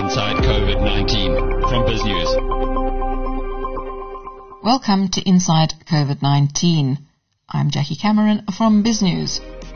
Inside COVID-19 from BizNews. Welcome to Inside COVID-19. I'm Jackie Cameron from BizNews.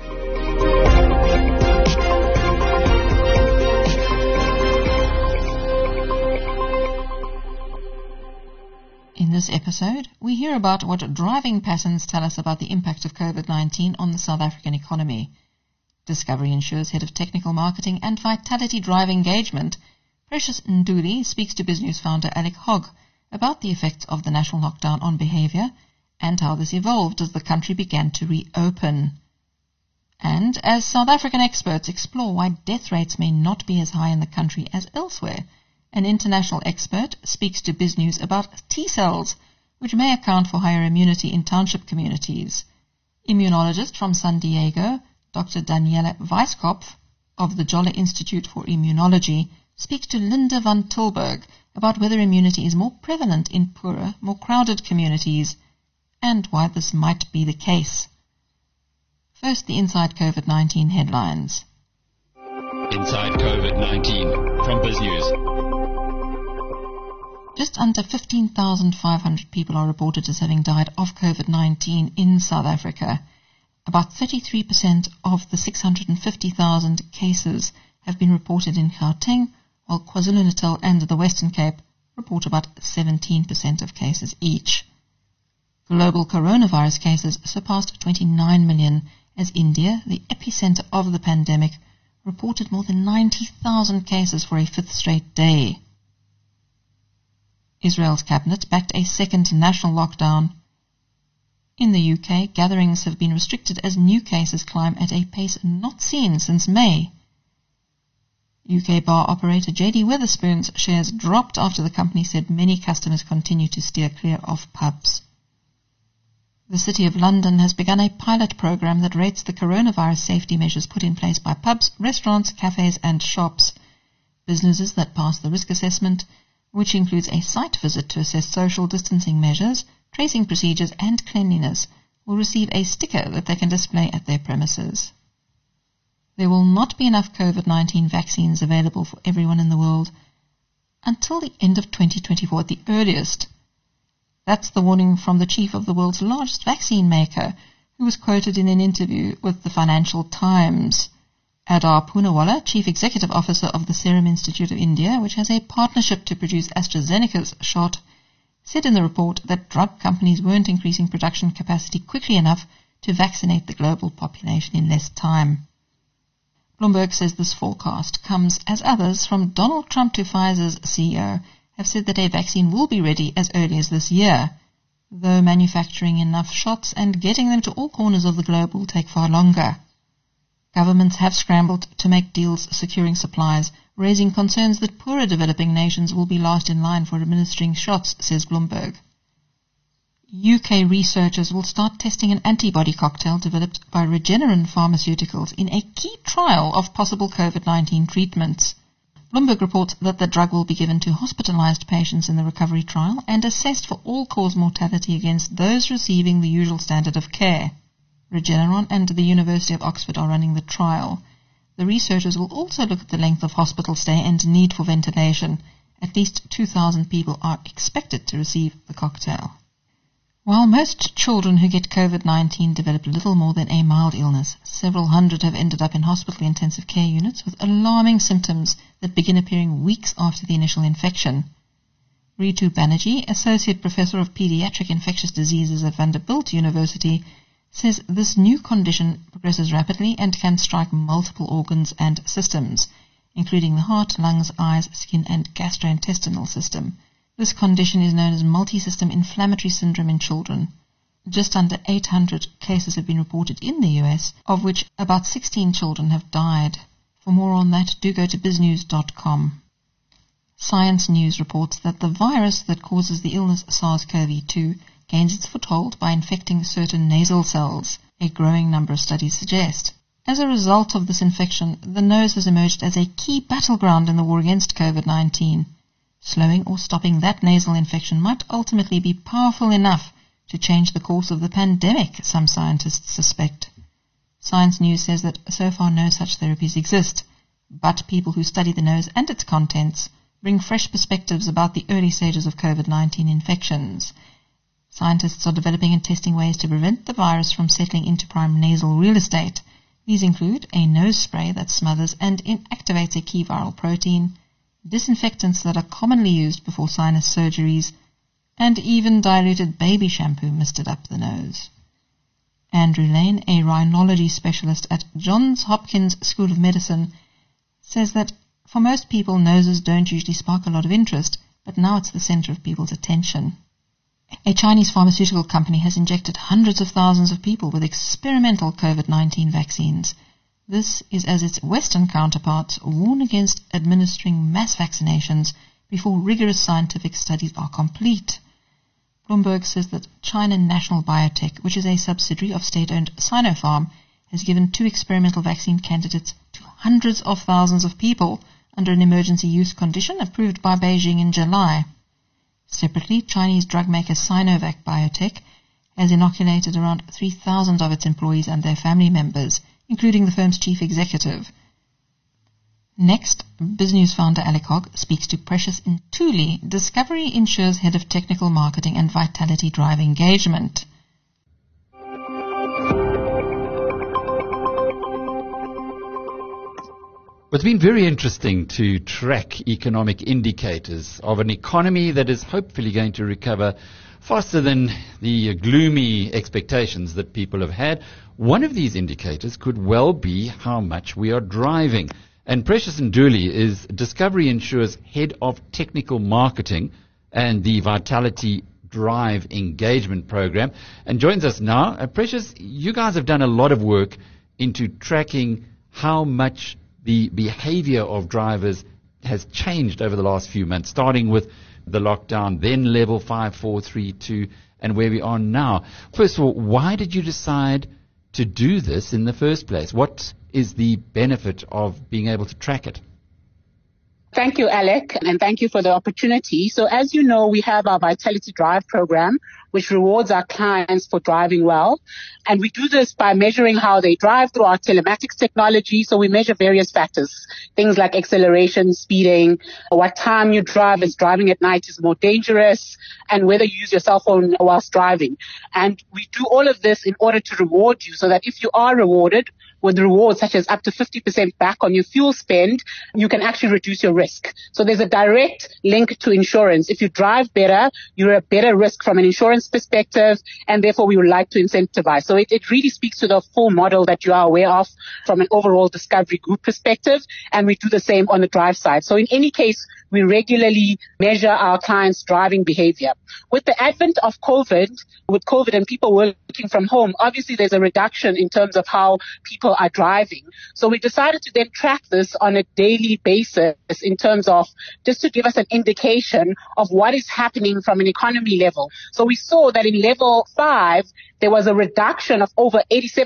In this episode, we hear about what driving patterns tell us about the impact of COVID-19 on the South African economy. Discovery Insure's Head of Technical Marketing and Vitality Drive Engagement, Precious Nduli, speaks to BizNews founder Alec Hogg about the effects of the national lockdown on behaviour and how this evolved as the country began to reopen. And as South African experts explore why death rates may not be as high in the country as elsewhere, an international expert speaks to BizNews about T-cells, which may account for higher immunity in township communities. Immunologist from San Diego, Dr. Daniela Weisskopf of the Jolla Institute for Immunology, speaks to Linda van Tilburg about whether immunity is more prevalent in poorer, more crowded communities, and why this might be the case. First, the Inside COVID-19 headlines. Inside COVID-19 from BizNews. Just under 15,500 people are reported as having died of COVID-19 in South Africa. About 33% of the 650,000 cases have been reported in Gauteng, while KwaZulu-Natal and the Western Cape report about 17% of cases each. Global coronavirus cases surpassed 29 million as India, the epicenter of the pandemic, reported more than 90,000 cases for a fifth straight day. Israel's cabinet backed a second national lockdown. In the UK, gatherings have been restricted as new cases climb at a pace not seen since May. UK bar operator JD Wetherspoon's shares dropped after the company said many customers continue to steer clear of pubs. The City of London has begun a pilot program that rates the coronavirus safety measures put in place by pubs, restaurants, cafes and shops. Businesses that pass the risk assessment, which includes a site visit to assess social distancing measures, tracing procedures and cleanliness, will receive a sticker that they can display at their premises. There will not be enough COVID-19 vaccines available for everyone in the world until the end of 2024 at the earliest. That's the warning from the chief of the world's largest vaccine maker, who was quoted in an interview with the Financial Times. Adar Poonawalla, Chief Executive Officer of the Serum Institute of India, which has a partnership to produce AstraZeneca's shot, said in the report that drug companies weren't increasing production capacity quickly enough to vaccinate the global population in less time. Bloomberg says this forecast comes as others, from Donald Trump to Pfizer's CEO, have said that a vaccine will be ready as early as this year, though manufacturing enough shots and getting them to all corners of the globe will take far longer. Governments have scrambled to make deals securing supplies, raising concerns that poorer developing nations will be last in line for administering shots, says Bloomberg. UK researchers will start testing an antibody cocktail developed by Regeneron Pharmaceuticals in a key trial of possible COVID-19 treatments. Bloomberg reports that the drug will be given to hospitalized patients in the recovery trial and assessed for all-cause mortality against those receiving the usual standard of care. Regeneron and the University of Oxford are running the trial. The researchers will also look at the length of hospital stay and need for ventilation. At least 2,000 people are expected to receive the cocktail. While most children who get COVID-19 develop little more than a mild illness, several hundred have ended up in hospital intensive care units with alarming symptoms that begin appearing weeks after the initial infection. Ritu Banerjee, Associate Professor of Pediatric Infectious Diseases at Vanderbilt University, says this new condition progresses rapidly and can strike multiple organs and systems, including the heart, lungs, eyes, skin and gastrointestinal system. This condition is known as multi-system inflammatory syndrome in children. Just under 800 cases have been reported in the US, of which about 16 children have died. For more on that, do go to biznews.com. Science News reports that the virus that causes the illness SARS-CoV-2 gains its foothold by infecting certain nasal cells, a growing number of studies suggest. As a result of this infection, the nose has emerged as a key battleground in the war against COVID-19. Slowing or stopping that nasal infection might ultimately be powerful enough to change the course of the pandemic, some scientists suspect. Science News says that so far no such therapies exist, But people who study the nose and its contents bring fresh perspectives about the early stages of COVID-19 infections. Scientists are developing and testing ways to prevent the virus from settling into prime nasal real estate. These include a nose spray that smothers and inactivates a key viral protein, disinfectants that are commonly used before sinus surgeries, and even diluted baby shampoo misted up the nose. Andrew Lane, a rhinology specialist at Johns Hopkins School of Medicine, says that for most people, noses don't usually spark a lot of interest, but now it's the center of people's attention. A Chinese pharmaceutical company has injected hundreds of thousands of people with experimental COVID-19 vaccines. This is as its Western counterparts warn against administering mass vaccinations before rigorous scientific studies are complete. Bloomberg says that China National Biotech, which is a subsidiary of state-owned Sinopharm, has given 2 experimental vaccine candidates to hundreds of thousands of people under an emergency use condition approved by Beijing in July. Separately, Chinese drug maker Sinovac Biotech has inoculated around 3,000 of its employees and their family members, including the firm's chief executive. Next, BizNews founder Alec Hogg speaks to Precious Ntuli, Discovery Insure's head of technical marketing and Vitality Drive engagement. It's been very interesting to track economic indicators of an economy that is hopefully going to recover faster than the gloomy expectations that people have had. One of these indicators could well be how much we are driving. And Precious Ntuli is Discovery Insure's head of technical marketing and the Vitality Drive engagement program, and joins us now. Precious, you guys have done a lot of work into tracking how much the behavior of drivers has changed over the last few months, starting with the lockdown, then level 5, 4, 3, 2, and where we are now. First of all, why did you decide to do this in the first place? What is the benefit of being able to track it? Thank you, Alec, and thank you for the opportunity. So as you know, we have our Vitality Drive program, which rewards our clients for driving well. And we do this by measuring how they drive through our telematics technology. So we measure various factors, things like acceleration, speeding, what time you drive, is driving at night is more dangerous, and whether you use your cell phone whilst driving. And we do all of this in order to reward you, so that if you are rewarded with rewards such as up to 50% back on your fuel spend, you can actually reduce your risk. So there's a direct link to insurance. If you drive better, you're a better risk from an insurance perspective, and therefore we would like to incentivize. So it really speaks to the full model that you are aware of from an overall Discovery Group perspective, and we do the same on the drive side. So in any case, we regularly measure our clients' driving behavior. With the advent of COVID and people working from home, obviously there's a reduction in terms of how people are driving. So we decided to then track this on a daily basis in terms of just to give us an indication of what is happening from an economy level. So we saw that in level 5, there was a reduction of over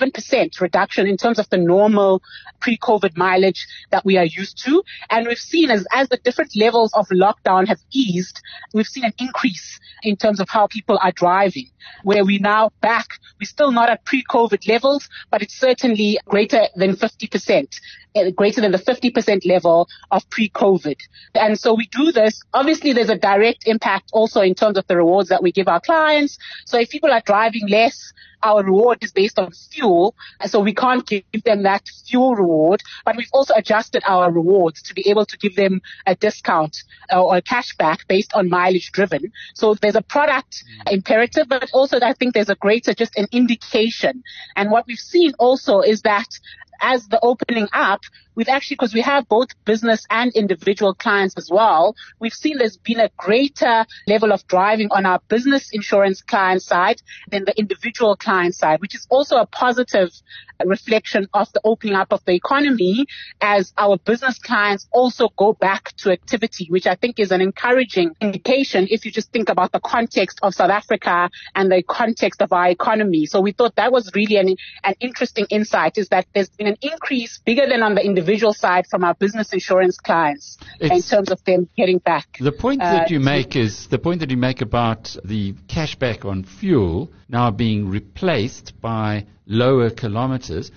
87% reduction in terms of the normal pre-COVID mileage that we are used to. And we've seen as the different levels of lockdown have eased, we've seen an increase in terms of how people are driving, where we're now back. We're still not at pre-COVID levels, but it's certainly greater than 50%. Greater than the 50% level of pre-COVID. And so we do this. Obviously, there's a direct impact also in terms of the rewards that we give our clients. So if people are driving less, our reward is based on fuel. So we can't give them that fuel reward, but we've also adjusted our rewards to be able to give them a discount or a cashback based on mileage driven. So there's a product imperative, but also I think there's a greater just an indication. And what we've seen also is that as the opening up, we've actually, because we have both business and individual clients as well, we've seen there's been a greater level of driving on our business insurance client side than the individual client side, which is also a positive reflection of the opening up of the economy as our business clients also go back to activity, which I think is an encouraging indication if you just think about the context of South Africa and the context of our economy. So we thought that was really an interesting insight, is that there's been an increase bigger than on the individual side from our business insurance clients in terms of them getting back. The point that you make is the point that you make about the cashback on fuel now being replaced by lower kilometers.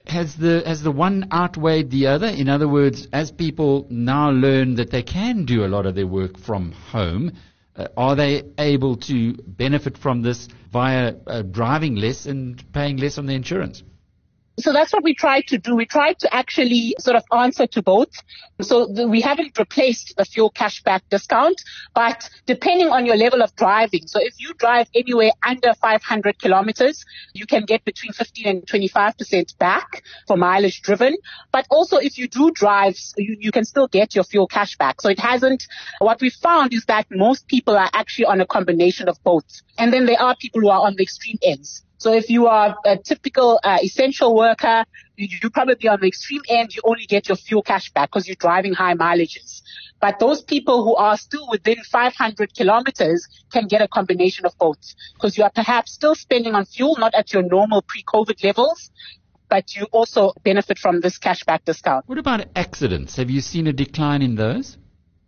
Has the one outweighed the other? In other words, as people now learn that they can do a lot of their work from home, are they able to benefit from this via driving less and paying less on their insurance? So that's what we tried to do. We tried to actually sort of answer to both. So we haven't replaced the fuel cashback discount, but depending on your level of driving. So if you drive anywhere under 500 kilometers, you can get between 15 and 25% back for mileage driven. But also if you do drive, you can still get your fuel cashback. So it hasn't, what we found is that most people are actually on a combination of both. And then there are people who are on the extreme ends. So if you are a typical essential worker, you probably on the extreme end, you only get your fuel cash back because you're driving high mileages. But those people who are still within 500 kilometers can get a combination of both because you are perhaps still spending on fuel, not at your normal pre-COVID levels, but you also benefit from this cashback discount. What about accidents? Have you seen a decline in those?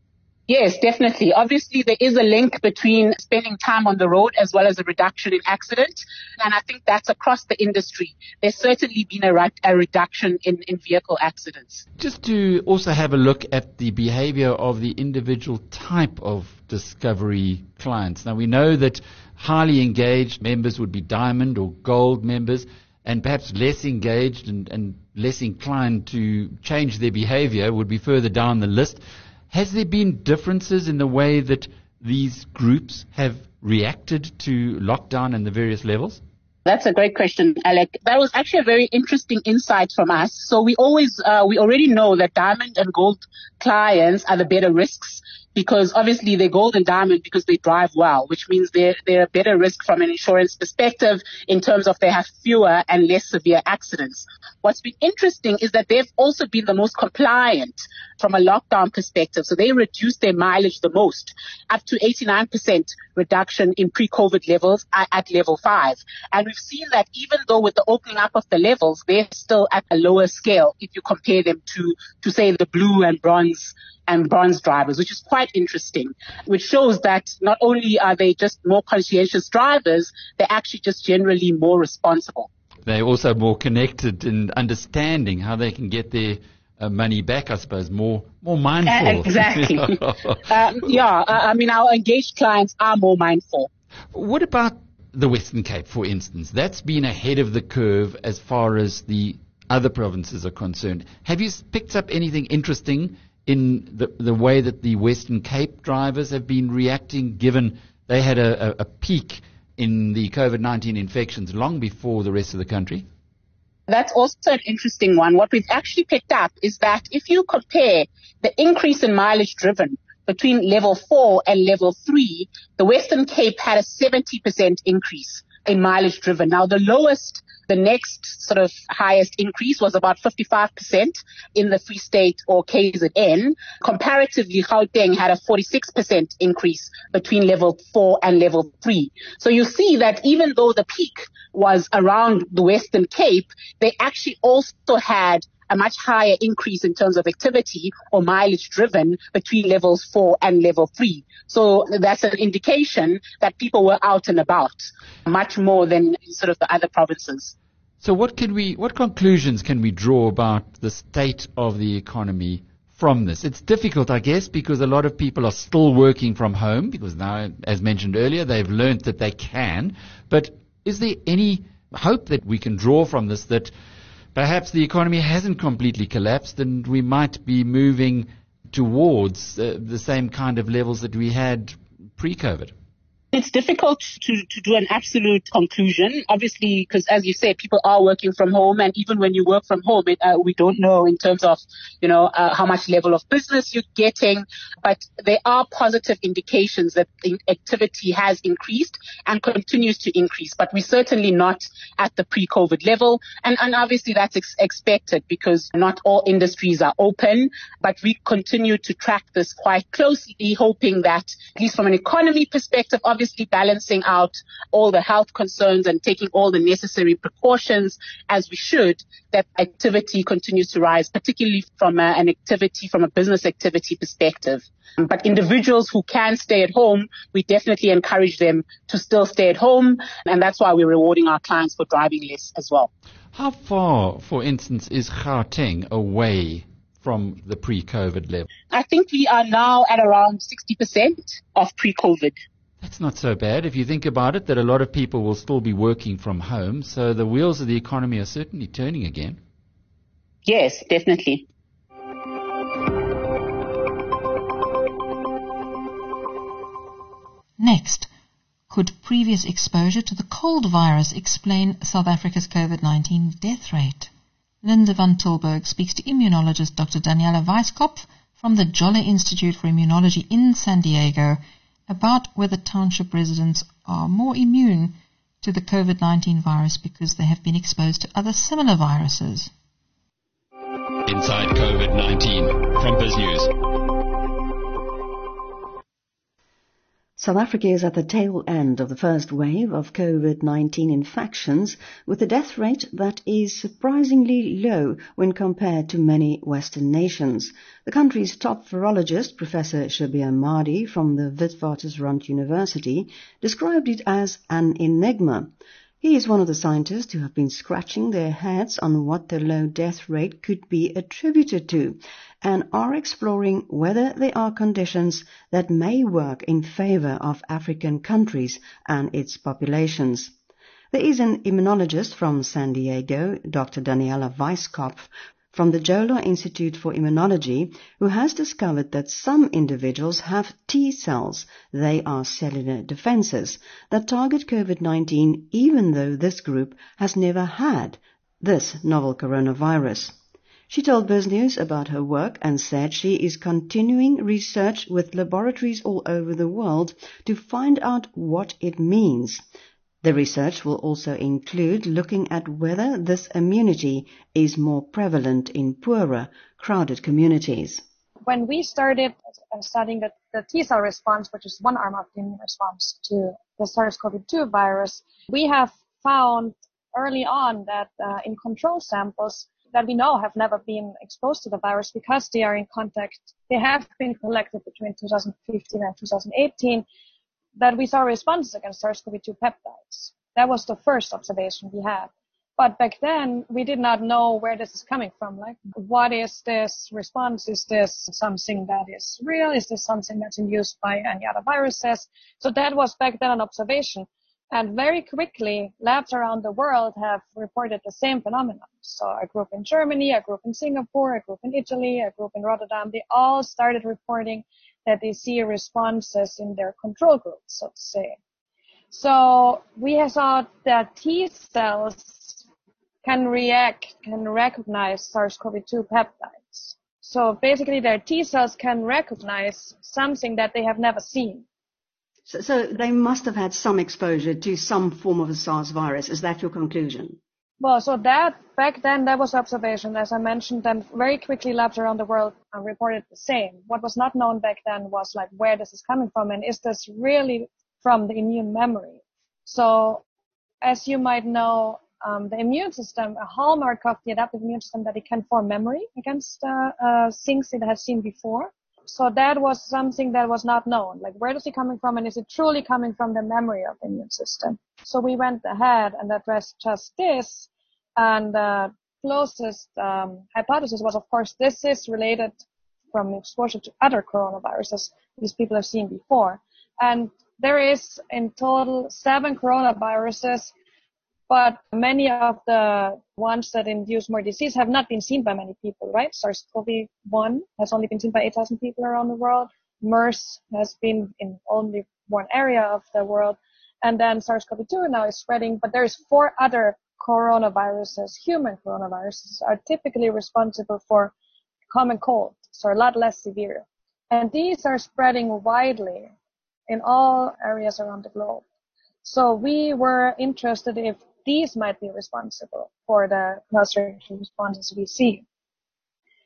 Yes, definitely. Obviously, there is a link between spending time on the road as well as a reduction in accident. And I think that's across the industry. There's certainly been a reduction in vehicle accidents. Just to also have a look at the behavior of the individual type of Discovery clients. Now, we know that highly engaged members would be diamond or gold members, and perhaps less engaged and less inclined to change their behavior would be further down the list. Has there been differences in the way that these groups have reacted to lockdown and the various levels? That's a great question, Alec. That was actually a very interesting insight from us. So we already know that diamond and gold clients are the better risks because obviously they're gold and diamond because they drive well, which means they're a better risk from an insurance perspective in terms of they have fewer and less severe accidents. What's been interesting is that they've also been the most compliant from a lockdown perspective. So they reduced their mileage the most, up to 89% reduction in pre-COVID levels at level 5. And we've seen that even though with the opening up of the levels, they're still at a lower scale if you compare them to say the blue and bronze drivers, which is quite interesting, which shows that not only are they just more conscientious drivers, they're actually just generally more responsible. They're also more connected in understanding how they can get their money back, I suppose, more mindful. Exactly. I mean, our engaged clients are more mindful. What about the Western Cape, for instance? That's been ahead of the curve as far as the other provinces are concerned. Have you picked up anything interesting in the way that the Western Cape drivers have been reacting, given they had a peak in the COVID-19 infections long before the rest of the country? That's also an interesting one. What we've actually picked up is that if you compare the increase in mileage driven between level 4 and level 3, the Western Cape had a 70% increase in mileage driven. Now, the next sort of highest increase was about 55% in the Free State or KZN. Comparatively, Gauteng had a 46% increase between level 4 and level 3. So you see that even though the peak was around the Western Cape, they actually also had a much higher increase in terms of activity or mileage driven between levels 4 and level 3. So that's an indication that people were out and about much more than sort of the other provinces. So what conclusions can we draw about the state of the economy from this? It's difficult, I guess, because a lot of people are still working from home because now, as mentioned earlier, they've learned that they can. But is there any hope that we can draw from this that perhaps the economy hasn't completely collapsed and we might be moving towards the same kind of levels that we had pre-COVID? It's difficult to do an absolute conclusion, obviously, because as you said, people are working from home. And even when you work from home, we don't know in terms of, how much level of business you're getting. But there are positive indications that activity has increased and continues to increase. But we're certainly not at the pre-COVID level. And obviously that's expected because not all industries are open. But we continue to track this quite closely, hoping that, at least from an economy perspective, obviously obviously balancing out all the health concerns and taking all the necessary precautions as we should, that activity continues to rise, particularly from from a business activity perspective. But individuals who can stay at home, we definitely encourage them to still stay at home. And that's why we're rewarding our clients for driving less as well. How far, for instance, is Gauteng away from the pre-COVID level? I think we are now at around 60% of pre-COVID. That's not so bad if you think about it, that a lot of people will still be working from home. So the wheels of the economy are certainly turning again. Yes, definitely. Next, could previous exposure to the cold virus explain South Africa's COVID-19 death rate? Linda van Tilburg speaks to immunologist Dr. Daniela Weisskopf from the Jolle Institute for Immunology in San Diego about whether township residents are more immune to the COVID-19 virus because they have been exposed to other similar viruses. Inside COVID-19 from BizNews. South Africa is at the tail end of the first wave of COVID-19 infections, with a death rate that is surprisingly low when compared to many Western nations. The country's top virologist, Professor Shabir Mahdi from the Witwatersrand University, described it as an enigma. He is one of the scientists who have been scratching their heads on what the low death rate could be attributed to, and are exploring whether there are conditions that may work in favor of African countries and its populations. There is an immunologist from San Diego, Dr. Daniela Weisskopf, from the Jolle Institute for Immunology, who has discovered that some individuals have T cells, they are cellular defenses, that target COVID-19 even though this group has never had this novel coronavirus. She told BizNews about her work and said she is continuing research with laboratories all over the world to find out what it means. The research will also include looking at whether this immunity is more prevalent in poorer, crowded communities. When we started studying the T-cell response, which is one arm of the immune response to the SARS-CoV-2 virus, we have found early on that in control samples that we know have never been exposed to the virus because they are in contact, they have been collected between 2015 and 2018, that we saw responses against SARS-CoV-2 peptides. That was the first observation we had. But back then, we did not know where this is coming from. Like, what is this response? Is this something that is real? Is this something that's induced by any other viruses? So that was back then an observation. And very quickly, labs around the world have reported the same phenomenon. So a group in Germany, a group in Singapore, a group in Italy, a group in Rotterdam, they all started reporting that they see responses in their control groups, so to say. So we saw that T cells can recognize SARS-CoV-2 peptides. So basically their T cells can recognize something that they have never seen. So they must have had some exposure to some form of a SARS virus. Is that your conclusion? Well, so that back then, that was observation, as I mentioned, and very quickly labs around the world reported the same. What was not known back then was like where this is coming from, and is this really from the immune memory? So, as you might know, the immune system, a hallmark of the adaptive immune system, that it can form memory against things it has seen before. So that was something that was not known. Like, where is it coming from, and is it truly coming from the memory of the immune system? So we went ahead and addressed just this. And the closest hypothesis was, of course, this is related from exposure to other coronaviruses these people have seen before. And there is in total 7 coronaviruses, but many of the ones that induce more disease have not been seen by many people, right? SARS-CoV-1 has only been seen by 8,000 people around the world. MERS has been in only one area of the world. And then SARS-CoV-2 now is spreading, but there's 4 other coronaviruses, human coronaviruses, are typically responsible for common cold, so a lot less severe. And these are spreading widely in all areas around the globe. So we were interested if these might be responsible for the cross-reactive responses we see.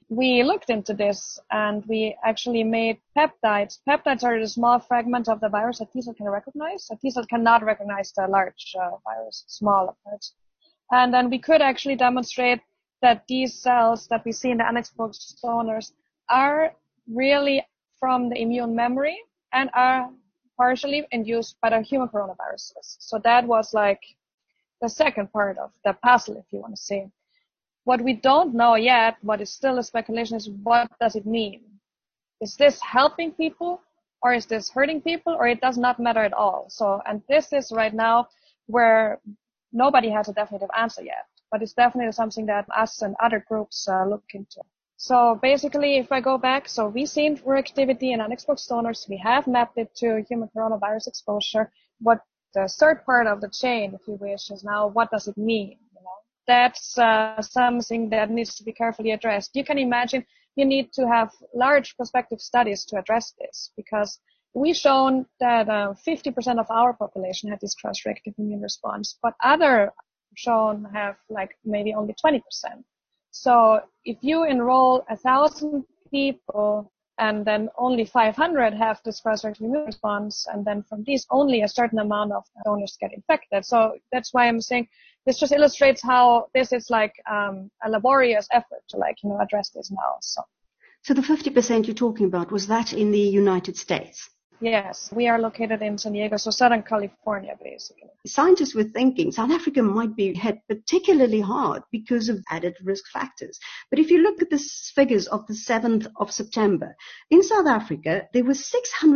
we looked into this and we actually made peptides. Peptides are the small fragment of the virus that T-cell can recognize. A T-cell cannot recognize the large virus, small parts. And then we could actually demonstrate that these cells that we see in the unexposed donors are really from the immune memory and are partially induced by the human coronaviruses. So that was like the second part of the puzzle, if you want to say. What we don't know yet, what is still a speculation, is what does it mean? Is this helping people or is this hurting people, or it does not matter at all? So, and this is right now where nobody has a definitive answer yet, but it's definitely something that us and other groups look into. So basically, if I go back, so we've seen reactivity in unexposed donors. We have mapped it to human coronavirus exposure. What the third part of the chain, if you wish, is now what does it mean? That's something that needs to be carefully addressed. You can imagine you need to have large prospective studies to address this, because we've shown that 50% of our population had this cross-reactive immune response, but other shown have like maybe only 20%. So if you enroll 1,000 people and then only 500 have this cross-reactive immune response, and then from these only a certain amount of donors get infected. So that's why I'm saying this just illustrates how this is like a laborious effort to address this now. So the 50% you're talking about, was that in the United States? Yes, we are located in San Diego, so Southern California, basically. Scientists were thinking South Africa might be hit particularly hard because of added risk factors. But if you look at the figures of the 7th of September, in South Africa, there were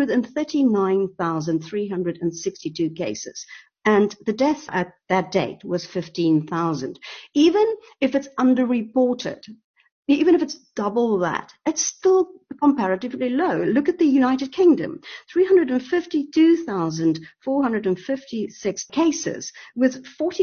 639,362 cases. And the death at that date was 15,000. Even if it's underreported, even if it's double that, it's still comparatively low. Look at the United Kingdom, 352,456 cases with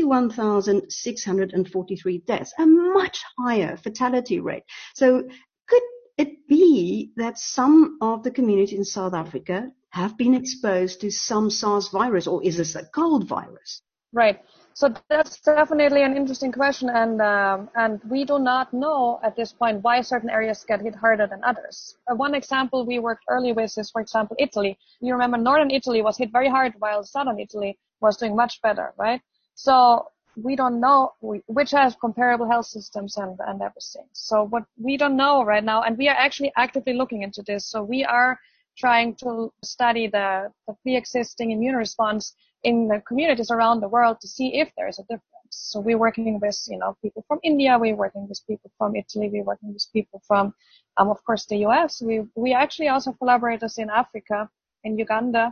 41,643 deaths, a much higher fatality rate. So could it be that some of the community in South Africa have been exposed to some SARS virus, or is this a cold virus? Right. So that's definitely an interesting question, and we do not know at this point why certain areas get hit harder than others. One example we worked early with is, for example, Italy. You remember northern Italy was hit very hard while southern Italy was doing much better, right? So we don't know which has comparable health systems and everything. So what we don't know right now, and we are actually actively looking into this. So we are trying to study the pre-existing immune response in the communities around the world to see if there is a difference. So we're working with, people from India, we're working with people from Italy, we're working with people from, of course, the US. We actually also have collaborators in Africa, in Uganda.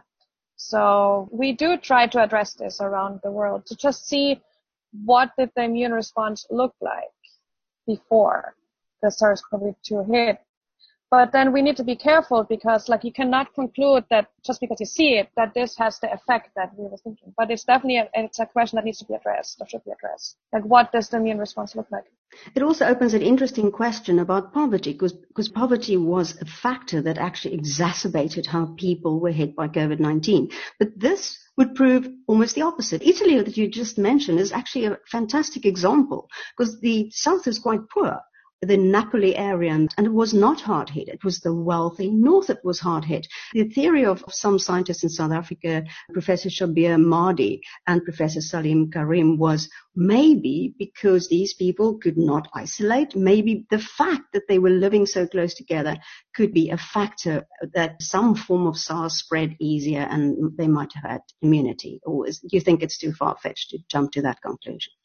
So we do try to address this around the world to just see what did the immune response look like before the SARS-CoV-2 hit. But then we need to be careful because, you cannot conclude that just because you see it, that this has the effect that we were thinking. But it's definitely it's a question that needs to be addressed, or should be addressed. What does the immune response look like? It also opens an interesting question about poverty, because poverty was a factor that actually exacerbated how people were hit by COVID-19. But this would prove almost the opposite. Italy, that you just mentioned, is actually a fantastic example, because the south is quite poor. The Napoli area, and it was not hard hit. It was the wealthy north that was hard hit. The theory of some scientists in South Africa, Professor Shabir Mahdi and Professor Salim Karim, was maybe because these people could not isolate, maybe the fact that they were living so close together could be a factor that some form of SARS spread easier and they might have had immunity. Or do you think it's too far-fetched to jump to that conclusion?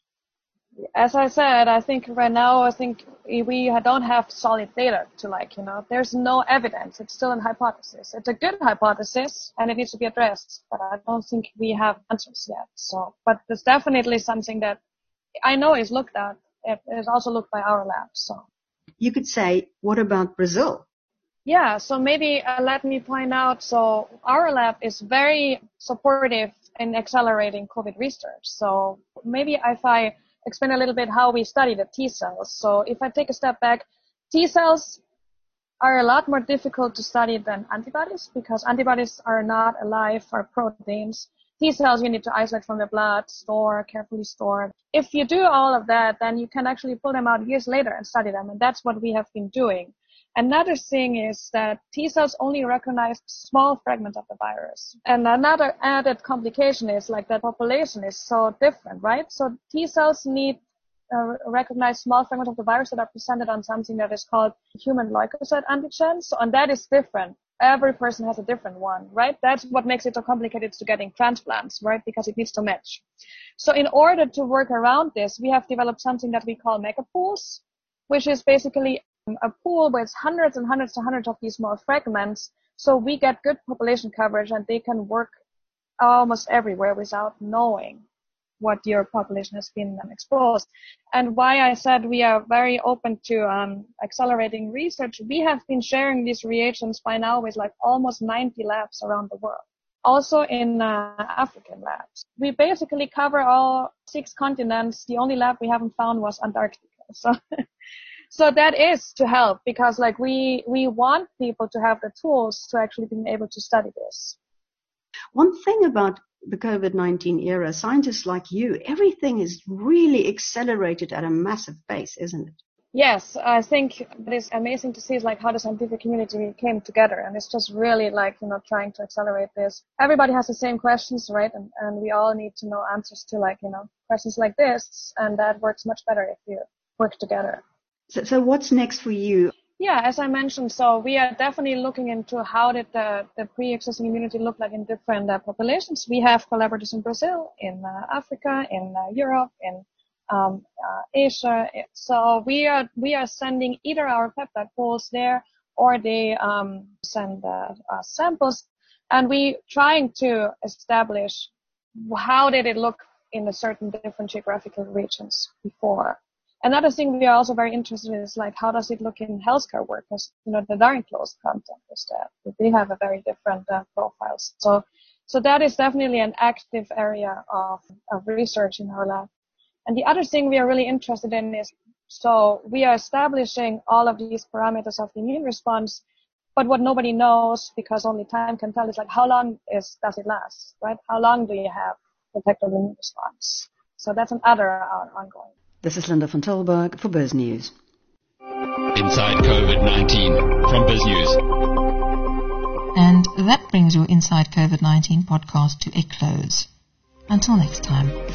As I said, I think right now, we don't have solid data to there's no evidence. It's still a hypothesis. It's a good hypothesis and it needs to be addressed, but I don't think we have answers yet. So, but there's definitely something that I know is looked at. It is also looked by our lab. So you could say, what about Brazil? Yeah. So maybe let me point out. So our lab is very supportive in accelerating COVID research. So maybe if I explain a little bit how we study the T cells. So if I take a step back, T cells are a lot more difficult to study than antibodies because antibodies are not alive, are proteins. T cells you need to isolate from the blood, carefully store. If you do all of that, then you can actually pull them out years later and study them, and that's what we have been doing. Another thing is that T cells only recognize small fragments of the virus. And another added complication is like the population is so different, right? So T cells need recognize small fragments of the virus that are presented on something that is called human leukocyte antigen. So, and that is different. Every person has a different one, right? That's what makes it so complicated to getting transplants, right? Because it needs to match. So in order to work around this, we have developed something that we call megapools, which is basically a pool with hundreds and hundreds and hundreds of these small fragments. So we get good population coverage and they can work almost everywhere without knowing what your population has been exposed. And why I said we are very open to accelerating research, we have been sharing these reagents by now with like almost 90 labs around the world. Also in African labs. We basically cover all 6 continents. The only lab we haven't found was Antarctica. So that is to help because like we want people to have the tools to actually be able to study this. One thing about the COVID-19 era, scientists like you, everything is really accelerated at a massive pace, isn't it? Yes, I think it is amazing to see like how the scientific community came together, and it's just really like, trying to accelerate this. Everybody has the same questions, right? And we all need to know answers to like, questions like this, and that works much better if you work together. So what's next for you? Yeah, as I mentioned, so we are definitely looking into how did the pre-existing immunity look like in different populations. We have collaborators in Brazil, in Africa, in Europe, in Asia. So we are sending either our peptide pools there or they send samples, and we trying to establish how did it look in a certain different geographical regions before. Another thing we are also very interested in is like how does it look in healthcare workers? The very close contact with that. They have a very different profiles. So that is definitely an active area of research in our lab. And the other thing we are really interested in is, so we are establishing all of these parameters of the immune response, but what nobody knows, because only time can tell, is like how long does it last, right? How long do you have protective immune response? So that's another ongoing. This is Linda van Tilburg for BizNews. Inside COVID-19 from BizNews. And that brings your Inside COVID-19 podcast to a close. Until next time.